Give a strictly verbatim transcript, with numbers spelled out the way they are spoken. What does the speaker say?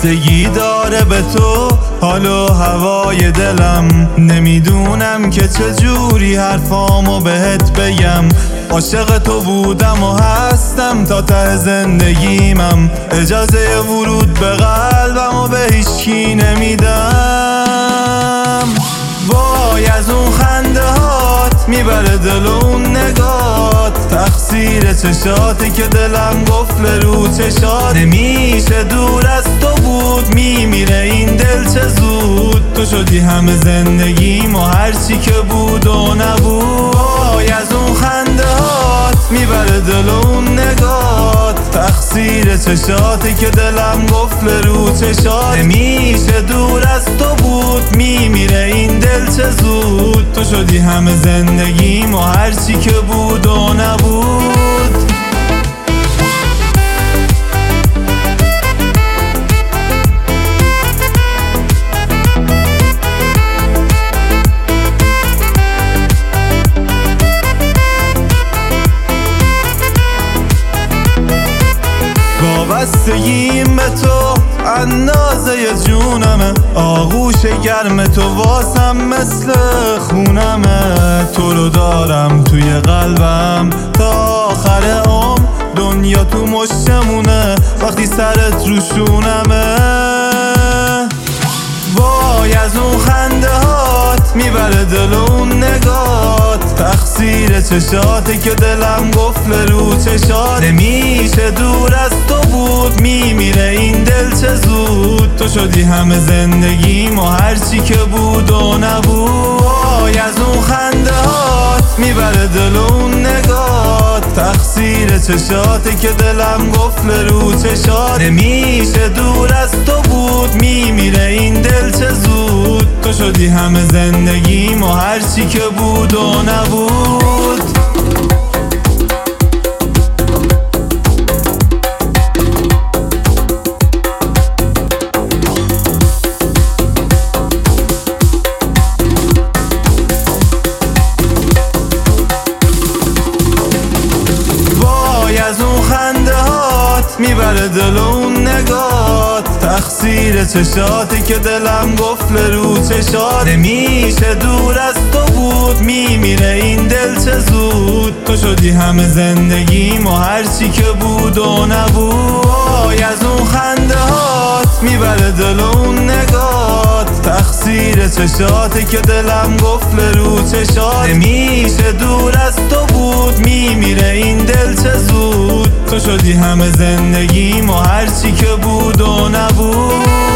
بستگی داره به تو حال و هوای دلم. نمیدونم که چجوری حرفامو بهت بگم. عاشق تو بودم و هستم تا ته زندگیمم. اجازه ورود به قلبم و به هیچکی نمیدم. وای از اون خنده هات میبره دل و اون نگات. تقصیر چشاتی که دلم گفل رو چشات. نمیشه دور از تو بود میمیره این دل چه زود. تو شدی همه زندگیم و هرچی که بود و نبود. وای از اون خنده هات میبره دل و اون نگات. تقصیر چشاتی که دلم گفل رو چشات. نمیشه دور از تو بود میمیره این دل چه زود. تو شدی همه زندگیم و هرچی که بود و نبود. وابستگیم به تو اندازه جونمه. آغوش گرم تو واسم مثل خونمه. تو رو دارم توی قلبم تا آخر عمر. دنیا تو مشتمونه وقتی سرت رو شونمه. وای از اون خنده هات میبره دل و اون نگات. تقصیر چشاتی که دلم گفل رو چشات. نمیشه دور از تو بود میمیره این دل چه زود. تو شدی همه زندگیم و هرچی که بود و نبود. وای از اون خنده هات میبره دل و اون نگات. تقصیر چشاتی که دلم گفل رو چشات. نمیشه دور از تو بود میمیره این دل چه زود. تو شدی همه زندگیم و هرچی که بود و نبود. از اون خنده هات میبره دل و اون نگات. تقصیر چشاتی که دلم گفل رو چشات. نمیشه دور از تو بود میمیره این دل چه زود. تو شدی همه زندگیم و هرچی که بود و نبود. وای از اون خنده هات میبره دل و اون نگات. تقصیر چشاتی که دلم گفل رو چشات. نمیشه دور از تو بود میمیره این دل چه زود. تو شدی همه زندگیم و هرچی که بود و نبود.